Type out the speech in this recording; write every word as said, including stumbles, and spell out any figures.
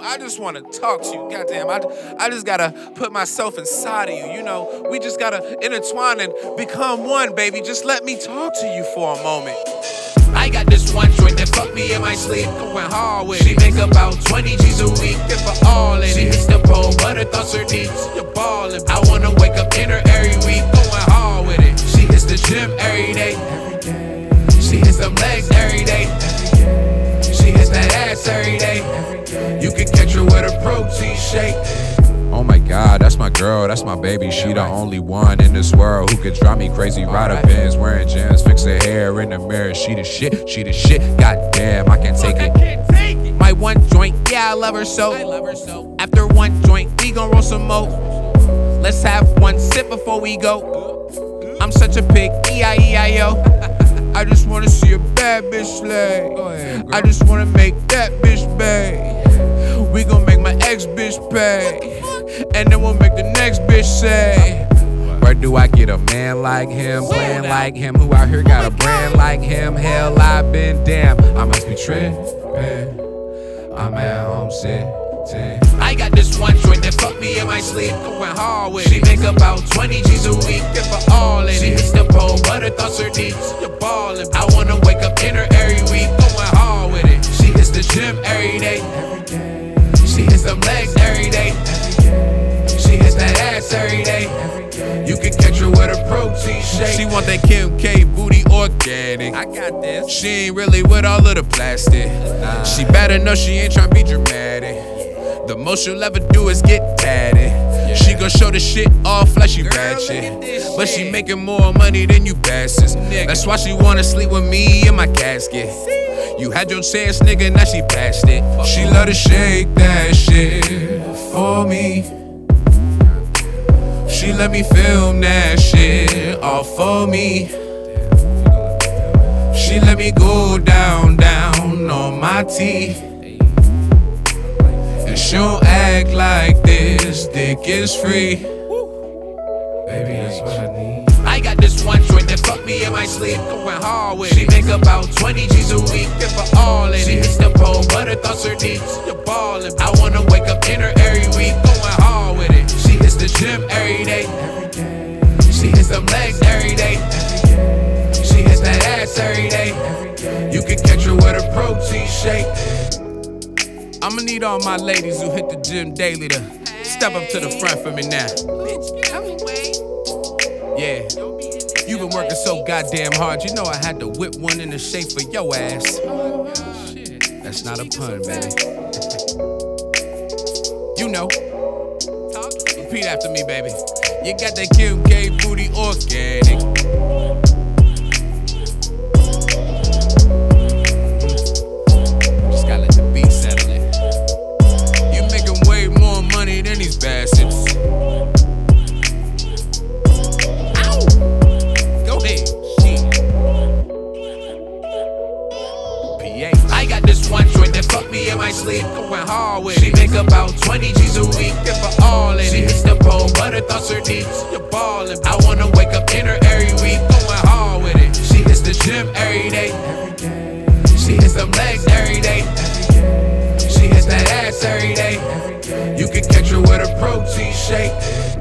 I just want to talk to you. Goddamn, I, I just got to put myself inside of you. You know, we just got to intertwine and become one, baby. Just let me talk to you for a moment. I got this one joint that fuck me in my sleep, going hard with it. She make about twenty G's a week, and for all in it. She hits the pole, but her thoughts are deep. You're ballin'. I wanna wake up in her every week, going hard with it. She hits the gym every day. She hits them legs every day. She hits that ass every day. You can catch her with a protein shake. Oh my God, that's my girl, that's my baby. She the only one in this world who could drive me crazy. Ride her Benz, wearing gems, fix her hair in the mirror. She the shit, she the shit. Goddamn, I can't take it. My one joint, yeah, I love her so. After one joint, we gon' roll some more. Let's have one sip before we go. I'm such a pig, E I E I O. I just wanna see a bad bitch slay. I just wanna make that bitch pay. We gon' make my ex bitch pay. And then we'll make the next bitch say, where do I get a man like him, playing like him, who out here got a brand like him? Hell, I've been damn, I must be trippin'. I'm at home sitting. I got this one joint that fuck me in my sleep, going hard with it. She make about twenty G's a week, and for all in it. She hits the pole, but her thoughts are deep. You're ballin'. I wanna wake up in her every week, going hard with it. She hits the gym every day. She hits them legs every day. She hits that ass every day. You can catch her with a protein shake. She want that Kim K booty organic. I got this. She ain't really with all of the plastic. Nah. She better know she ain't tryna be dramatic. The most she'll ever do is get tatted. Yeah. She gon' show the shit all fleshy ratchet. But she making more money than you bastards. Nigga. That's why she wanna sleep with me in my casket. You had your chance, nigga, now she passed it. She love to shake that shit for me. She let me film that shit all for me. She let me go down, down on my teeth. And she don't act like this dick is free. Baby, that's what I need. I got this one joint that fuck me in my sleep, going hard with it. She make about twenty G's a week, and for all in it. She hits the pole, but her thoughts are deep. You're ballin'. I wanna wake up in her every week, going hard with it. She hits the gym every day. She hits them legs every day. She hits that ass every day. You can catch her with a protein shake. I'ma need all my ladies who hit the gym daily to step up to the front for me now. Yeah, you been working so goddamn hard, you know I had to whip one in the shape for your ass. That's not a pun, baby. You know. Repeat after me, baby. You got that Kim K booty organic. Just gotta let the beat settle it. You making way more money than these bastards. I got this one joint that fuck me in my sleep, going hard with it. She make about twenty G's a week, and for all in it. She hits the pole, but her thoughts are deep. You're ballin'. I wanna wake up in her every week, going hard with it. She hits the gym every day. She hits them legs every day. She hits that ass every day. You can catch her with a protein shake.